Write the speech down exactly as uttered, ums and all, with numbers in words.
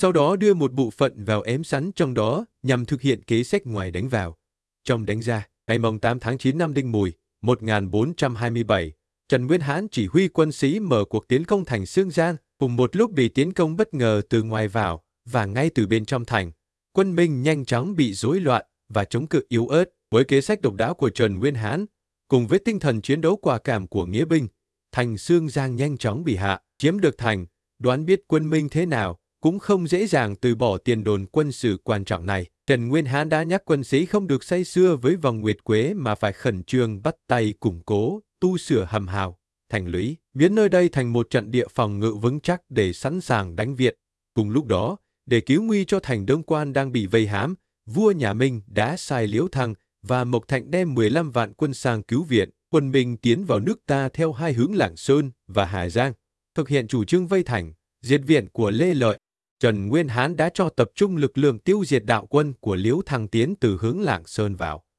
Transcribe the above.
sau đó đưa một bộ phận vào ém sắn trong đó nhằm thực hiện kế sách ngoài đánh vào, trong đánh ra. Ngày tám tháng chín năm Đinh Mùi, một nghìn bốn trăm hai mươi bảy, Trần Nguyên Hán chỉ huy quân sĩ mở cuộc tiến công thành Xương Giang, cùng một lúc bị tiến công bất ngờ từ ngoài vào và ngay từ bên trong thành. Quân Minh nhanh chóng bị rối loạn và chống cự yếu ớt. Với kế sách độc đáo của Trần Nguyên Hán, cùng với tinh thần chiến đấu quả cảm của nghĩa binh, thành Xương Giang nhanh chóng bị hạ, chiếm được thành. Đoán biết quân Minh thế nào, cũng không dễ dàng từ bỏ tiền đồn quân sự quan trọng này. Trần Nguyên Hán đã nhắc quân sĩ không được say sưa với vòng nguyệt quế mà phải khẩn trương bắt tay củng cố, tu sửa hầm hào, thành lũy, biến nơi đây thành một trận địa phòng ngự vững chắc để sẵn sàng đánh Việt. Cùng lúc đó, để cứu nguy cho thành Đông Quan đang bị vây hãm, vua nhà Minh đã sai Liễu Thăng và Mộc Thạnh đem mười lăm vạn quân sang cứu viện. Quân Minh tiến vào nước ta theo hai hướng Lạng Sơn và Hà Giang, thực hiện chủ trương vây thành, diệt viện của Lê Lợi. Trần Nguyên Hán đã cho tập trung lực lượng tiêu diệt đạo quân của Liễu Thăng tiến từ hướng Lạng Sơn vào.